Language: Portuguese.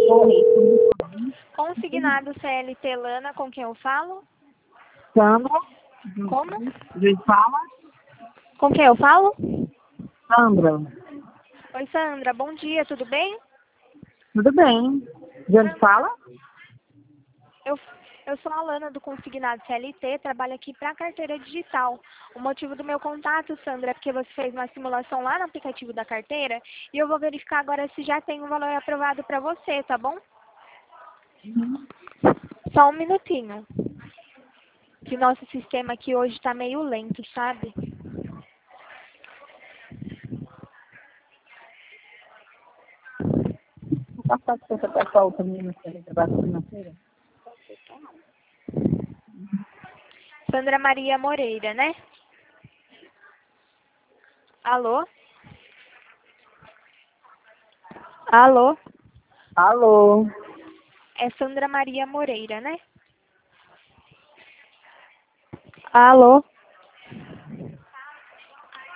Oi. Consignado CLT Lana, com quem eu falo? Sandra. Como? De fala? Com quem eu falo? Sandra. Oi, Sandra. Bom dia, tudo bem? Tudo bem. De onde fala? Eu sou a Lana do Consignado CLT, trabalho aqui para a carteira digital. O motivo do meu contato, Sandra, é porque você fez uma simulação lá no aplicativo da carteira e eu vou verificar agora se já tem um valor aprovado para você, tá bom? Só um minutinho. Que nosso sistema aqui hoje está meio lento, sabe? Vou passar para essa pessoal também no trabalho financeira. Sandra Maria Moreira, né? Alô? Alô? Alô. É Sandra Maria Moreira, né? Alô?